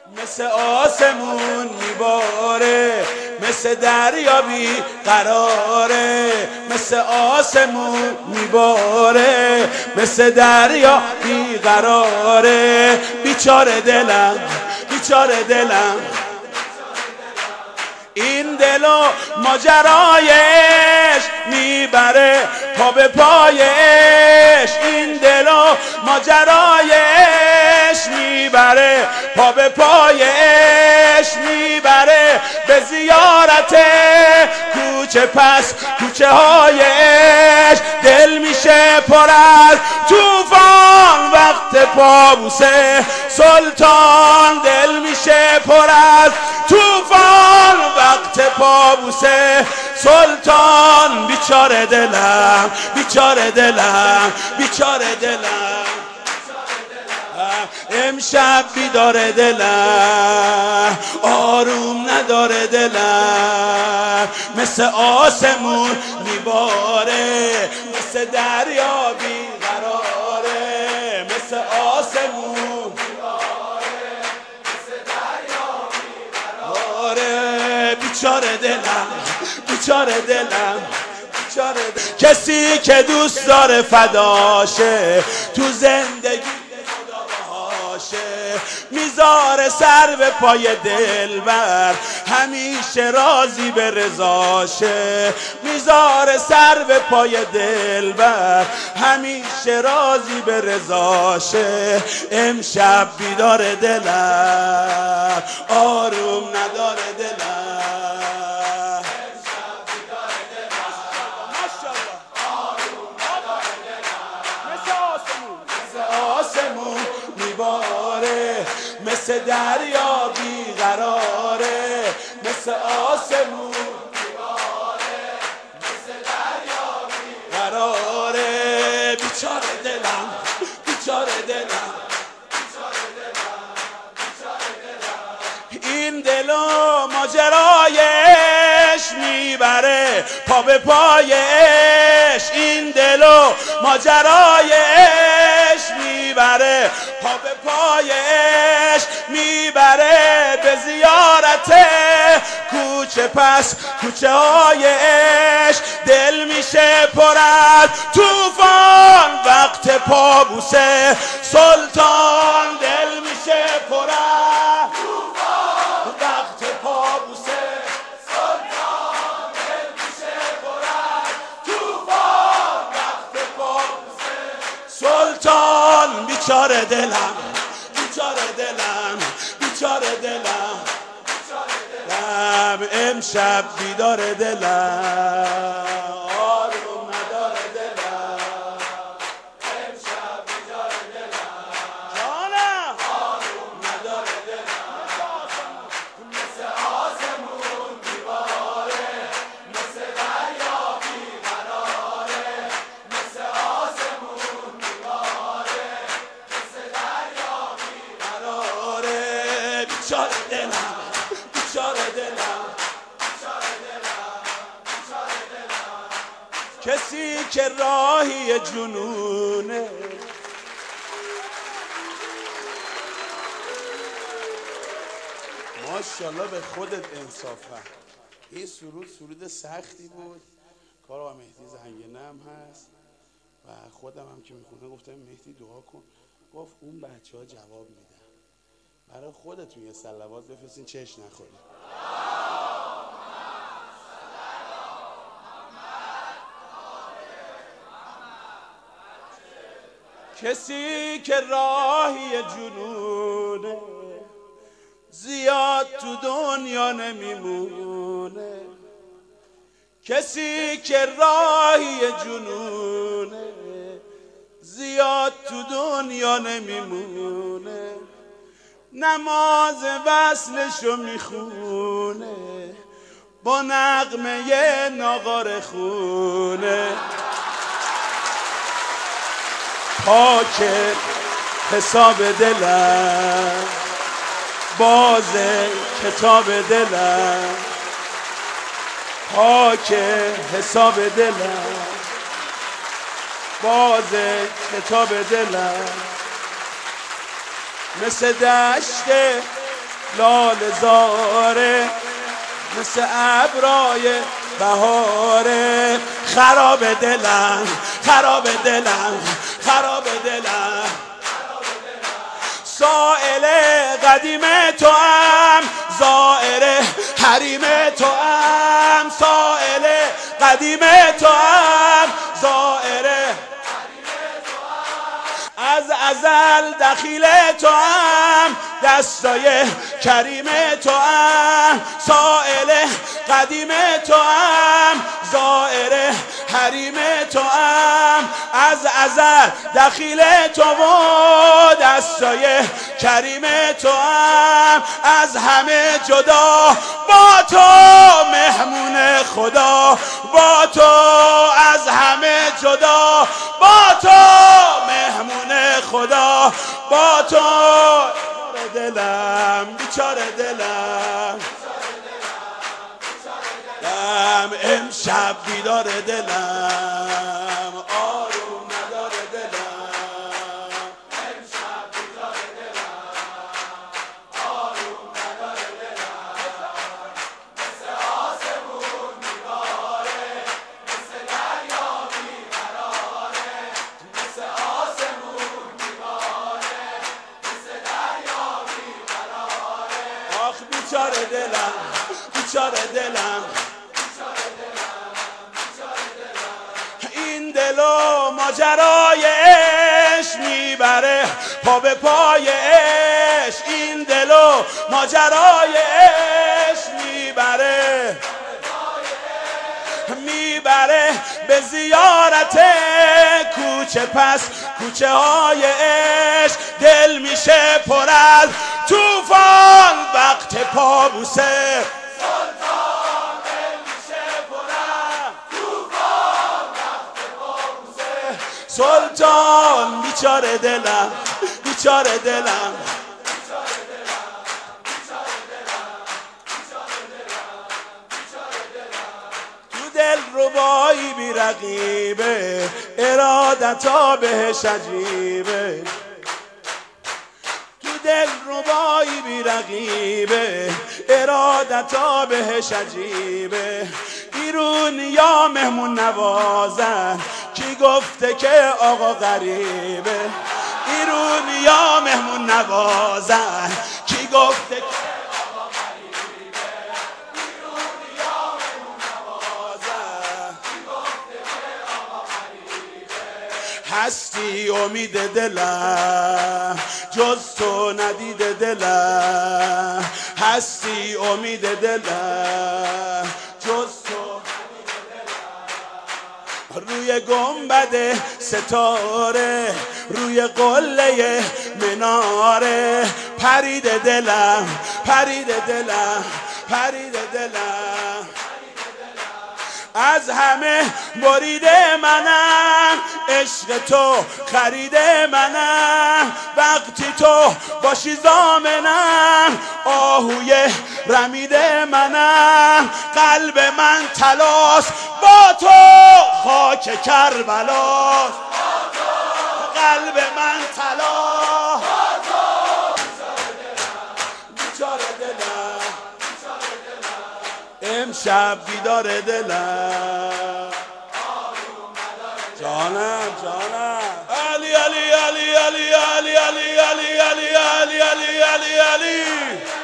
مثل آسمون میباره، مثل دریا بی قراره، مثل آسمون میباره، مثل دریا بی قراره. بیچاره دلم، بیچاره دلم، این دل و ماجرایش میبره پا به پایش، این دل و ماجرایش میبره پا به پایش، میبره به زیارت کوچه پس کوچه هایش. دل میشه پر از طوفان وقت پابوسه سلطان، دل میشه پر از طوفان وقت پابوسه سلطان. بیچاره دلم، بیچاره دلم، بیچاره دلم، امشب بیداره دلم، آروم نداره دلم، مثل آسمون میباره، مثل دریا بیقراره، مثل آسمون میباره، مثل دریا بیقراره. بیچاره دلم، بیچاره دلم، کسی که دوست داره فداشه تو زندگی میذاره سر به پای دلبر، همیشه راضی به رضاشه، میذاره سر به پای دلبر، همیشه راضی به رضاشه. امشب بیدار دلم، آروم نداره دلم، مثل دریا بیقراره، مثل آسمون میباره، مثل دریا بیقراره. بیچاره دلم، بیچاره دلم، بیچاره دلم، بیچاره دلم، این دل و ماجرایش میبره پا به پایش، این دل و ماجرایش میبره پا به پایش، میبره به زیارت کوچه پس کوچه هایش. دل میشه پر از طوفان وقت پابوسه سلطان، دل میشه پر از طوفان وقت پابوسه سلطان، دل میشه پر از طوفان وقت پابوسه سلطان. بیچاره دلم، بیچاره دلم، بیچاره دلم، امشب بیدار دلم، آروم نداره دلم، امشب بیدار دلم، جانم آروم نداره دلم، مثل آسمون میباره، مثل دریا بیقراره، مثل آسمون میباره، مثل دریا بیقراره. بیچاره دلم، بیچاره دلم، بیچاره دلم، بیچاره دلم، کسی که راهی جنونه، ماشاءالله به خودت انصافا. این سرود سختی بود، کار آقا مهدی زنگنه هم هست و خودم هم که میخونه گفتم مهدی دعا کن، گفت اون بچه ها جواب میدن، برای خودتون یه صلوات بفرستین چش نخورید. کسی که راهی جنونه زیاد تو دنیا نمیمونه، کسی که راهی جنونه زیاد تو دنیا نمیمونه، نماز وصلشو میخونه با نغمه ناقار خونه. پاک حساب دلم، باز کتاب دلم، پاک حساب دلم، باز کتاب دلم، مثل دشت لاله زاره مثل ابرای بهاره. خراب دلم خراب دلم خراب دلم، سائل قدیم تو هم زائر حریم تو هم، سائل قدیم تو هم زائر از ازل دخیل تو هم، دستای کریم تو هم، سائل قدیم تو هم زائر حریم تو هم، از ازل دخیل تو و دستای کریم تو هم، از همه جدا با تو مهمون خدا، با تو از همه جدا با تو مهمون خدا، با تو دلم بیچاره دلم امشب بیدار دلم آروم نداره دلم، امشب بیدار دلم آروم نداره دلم، مثل آسمون میباره مثل دریا بیقراره، مثل آسمون میباره مثل دریا بیقراره. آخ بیچاره دلم بیچاره دلم، این دل و ماجرای عشق میبره پا به پای عشق، این دل و ماجرای عشق میبره میبره به زیارت کوچه پس کوچه های عشق، دل میشه پر از طوفان وقت پابوسه، سلطان بیچاره دلم بیچاره دلم، تو دل ربایی بی رقیبه ارادتا بهش عجیبه، تو دل ربایی بی رقیبه ارادتا بهش عجیبه، بیرون یا مهمون نوازن کی گفته که آقا غریبه، بیرون یا مهمون نوازن کی گفته که آقا غریبه، بیرون یا مهمون نوازن کی گفته که آقا غریبه. هستی امید دلم جز تو ندیده دلم، هستی امید دلم جز تو روی گنبد ستاره روی قله مناره، پرید دلم پرید دلم پرید دلم، از همه بریده منم عشق تو خریده منم، وقتی تو باشی زامنم آهوی رمیده منم، قلب من طلاست با تو خاک کربلاست، قلب من طلا بیچاره دلم امشب بیدار دلم جانم جانم علی علی علی علی علی علی علی علی علی علی علی علی